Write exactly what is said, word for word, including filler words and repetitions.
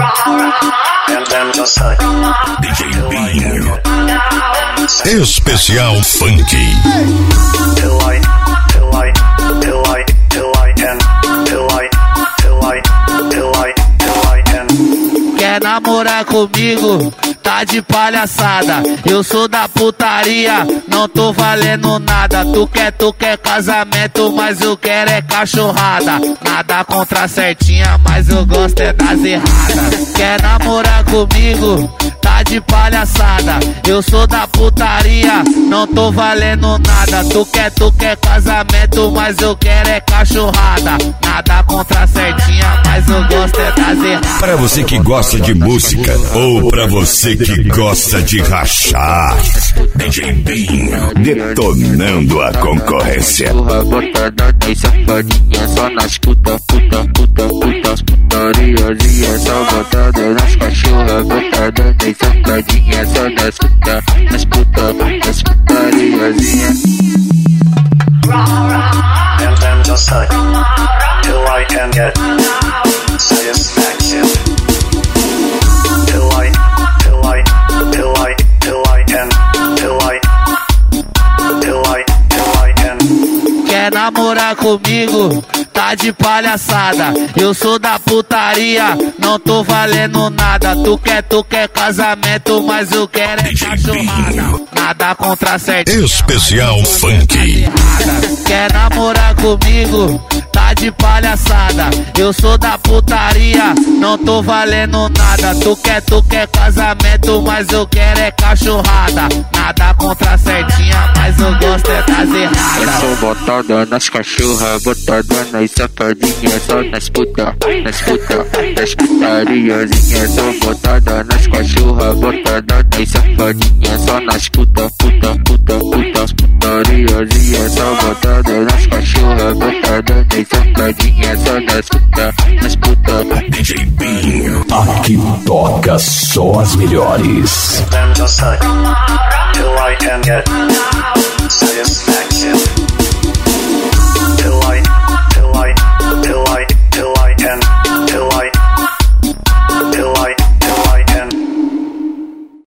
D J Binho. Especial Funk. Quer namorar comigo? Tá de palhaçada. Eu sou da putaria, não tô valendo nada. Tu quer, tu quer casamento, mas eu quero é cachorrada. Nada contra a certinha, mas eu gosto é das erradas. Quer namorar comigo? Tá de palhaçada. Eu sou da putaria, não tô valendo nada. Tu quer, tu quer casamento, mas eu quero é cachorrada. Nada contra a certinha, mas eu gosto é das erradas. Pra você que gosta de música ou pra você que gosta de rachar, D J Binho detonando a concorrência. Porra, botada nas safadinhas, só nas puta, puta, puta, puta, putariazinha. Só botada nas cachorras, botada nas safadinhas, só nas puta, nas puta, nas putariazinha. And then just hurt till I can get satisfaction. Till I, till I, till I, till I can, till I, till I, till I can. Quer namorar comigo? Tá de palhaçada. Eu sou da putaria, não tô valendo nada. Tu quer, tu quer casamento, mas eu quero é cachorrada. Nada contra a certinha. Especial Funk. Quer namorar comigo? Tá de palhaçada. Eu sou da putaria, não tô valendo nada. Tu quer, tu quer casamento, mas eu quero é cachorrada. Nada contra a certinha, mas eu gosto é das erradas. Eu sou botada nas cachorras, botada nas safadinhas, só nas puta, nas puta, nas putariazinhas. Sou botada nas cachorras, botada nas safadinhas, só nas puta, puta, puta, puta, putariazinhas. Sou botada nas cachorras, botada nas safadinhas, só nas puta, nas puta. D J Binho. Aqui toca só as melhores. Then just hurt till I can get satisfaction.